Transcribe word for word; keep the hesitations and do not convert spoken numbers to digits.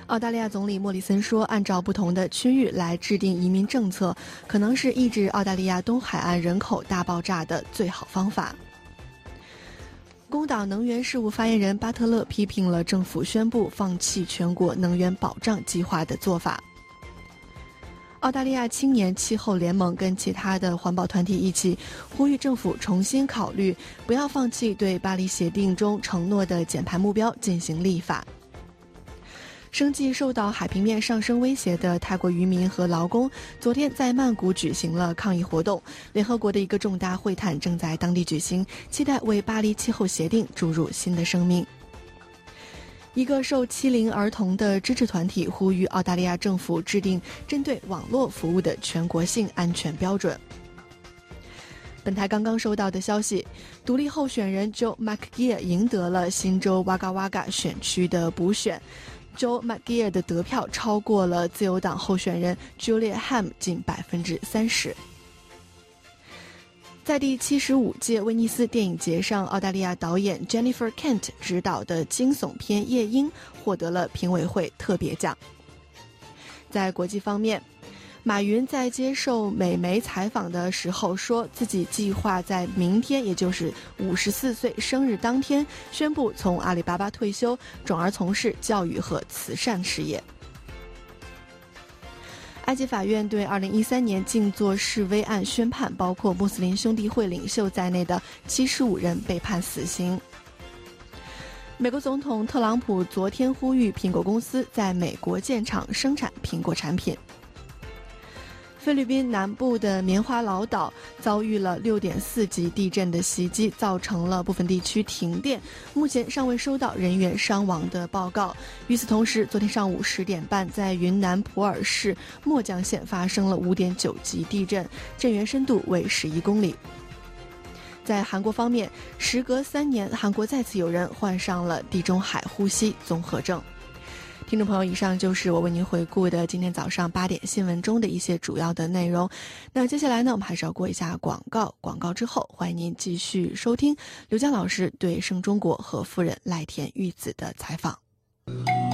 澳大利亚总理莫里森说，按照不同的区域来制定移民政策，可能是抑制澳大利亚东海岸人口大爆炸的最好方法。工党能源事务发言人巴特勒批评了政府宣布放弃全国能源保障计划的做法。澳大利亚青年气候联盟跟其他的环保团体一起呼吁政府重新考虑，不要放弃对巴黎协定中承诺的减排目标进行立法。生计受到海平面上升威胁的泰国渔民和劳工昨天在曼谷举行了抗议活动，联合国的一个重大会谈正在当地举行，期待为巴黎气候协定注入新的生命。一个受欺凌儿童的支持团体呼吁澳大利亚政府制定针对网络服务的全国性安全标准。本台刚刚收到的消息，独立候选人 Joe McGeer 赢得了新州哇嘎哇嘎选区的补选。Joe McGeer 的得票超过了自由党候选人 Julia Ham 近百分之三十。在第七十五届威尼斯电影节上，澳大利亚导演 Jennifer Kent 执导的惊悚片《夜莺》获得了评委会特别奖。在国际方面，马云在接受美媒采访的时候说，自己计划在明天，也就是五十四岁生日当天，宣布从阿里巴巴退休，转而从事教育和慈善事业。埃及法院对二零一三年静坐示威案宣判，包括穆斯林兄弟会领袖在内的七十五人被判死刑。美国总统特朗普昨天呼吁苹果公司在美国建厂生产苹果产品。菲律宾南部的棉花老岛遭遇了 六点四级地震的袭击，造成了部分地区停电，目前尚未收到人员伤亡的报告。与此同时，昨天上午十点半，在云南普洱市墨江县发生了 五点九级地震，震源深度为十一公里。在韩国方面，时隔三年，韩国再次有人患上了地中海呼吸综合症。听众朋友，以上就是我为您回顾的今天早上八点新闻中的一些主要的内容。那接下来呢，我们还是要过一下广告，广告之后欢迎您继续收听刘江老师对盛中国和夫人赖田玉子的采访。